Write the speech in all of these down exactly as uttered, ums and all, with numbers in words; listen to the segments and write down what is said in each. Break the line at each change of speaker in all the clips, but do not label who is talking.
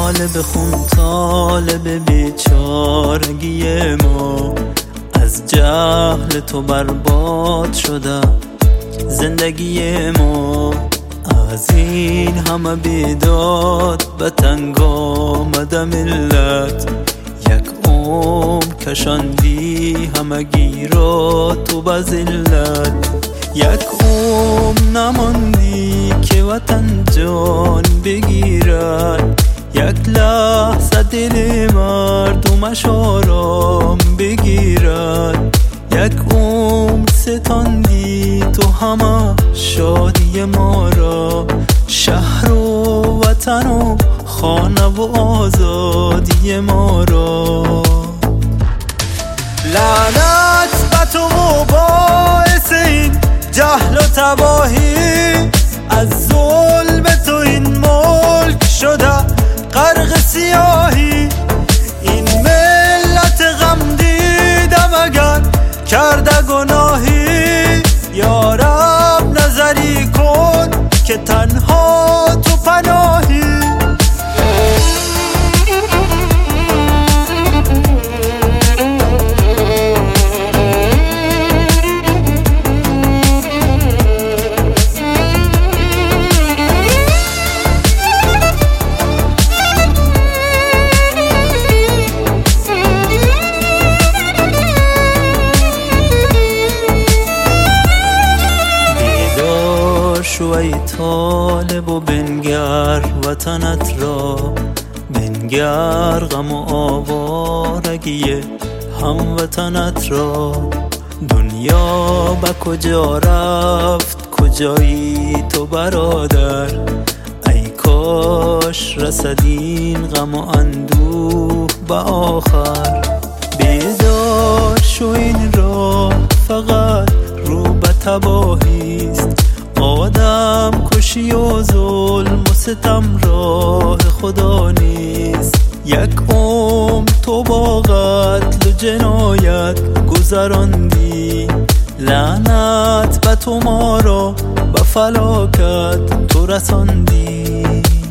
طالب خون، طالب بیچارگی ما. از جهل تو برباد شده زندگی ما. از این همه بیداد به تنگ آمده ملت. یک عمر کشاندی همگی را تو به ذلت. یک عمر نماندی که وطن جان بگیرد. یک لحظه دل مردمش آرام بگیرد. یک عمر ستاندی تو همه شادی ما را. شهر و وطن و خانه و آزادی ما را. لعنت به تو و باعث این جهل و تباهی. از ظلم تو این ملک شده غرق سیاهی. این ملت غم دیدم اگر کرده گناهی. یا رب نظری کن که تنها تو پناهی. شو ای طالب و بنگر وطنت را. بنگر غم و آوارگی هموطنت را. دنیا به کجا رفت کجایی تو برادر. ای کاش رسدین غم و اندوه به آخر. بیدار شو این را فقط رو به تباهیست. آدم کشی و ظلم و ستم راه خدا نیست. یک عمر تو با قتل و جنایت گذراندی. لعنت به تو ما را به فلاکت تو رساندی.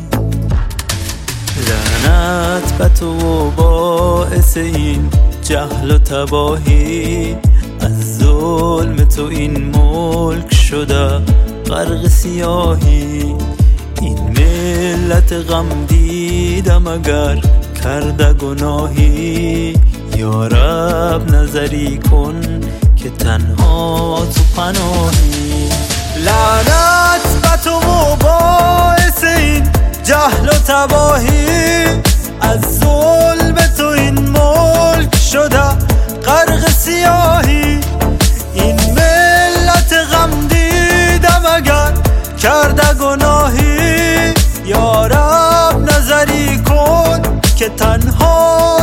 لعنت به تو و باعث این جهل و تباهی. از ظلم تو این ملک شده غرق سیاهی. این ملت غم دیدم اگر کرده گناهی. یا رب نظری کن که تنها تو پناهی. لعنت به تو و باعث این جهل و تباهی. از ظلم تو این ملک شده غرق سیاهی. این ملت غم دیدم اگر کرده گناهی. یا رب نظری کن که تنها